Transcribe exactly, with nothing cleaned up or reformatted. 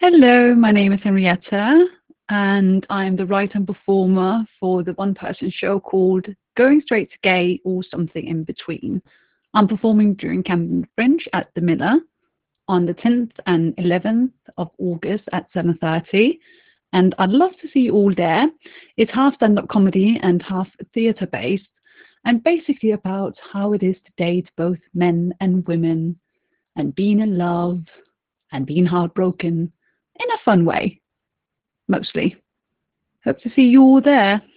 Hello, my name is Henrietta, and I'm the writer and performer for the one-person show called Going Straight to Gay or Something in Between. I'm performing during Camden Fringe at the Miller on the tenth and eleventh of August at seven thirty, and I'd love to see you all there. It's half stand-up comedy and half theatre-based, and basically about how it is to date both men and women, and being in love, and being heartbroken, in a fun way, mostly. Hope to see you all there.